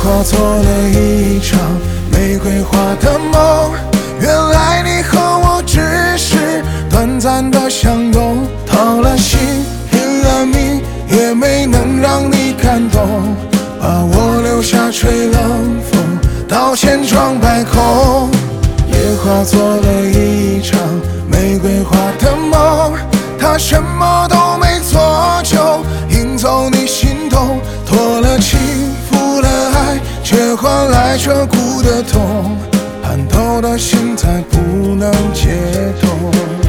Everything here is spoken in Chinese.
化作了一场玫瑰花的梦。原来你和我只是短暂的相拥，掏了心拼了命也没能让你感动，把我留下吹冷风到千疮百孔。也化作了一场玫瑰花的梦，它什么都没做就引走你心动，托了情付了爱，却换来彻骨的痛，寒透的心才不能解冻。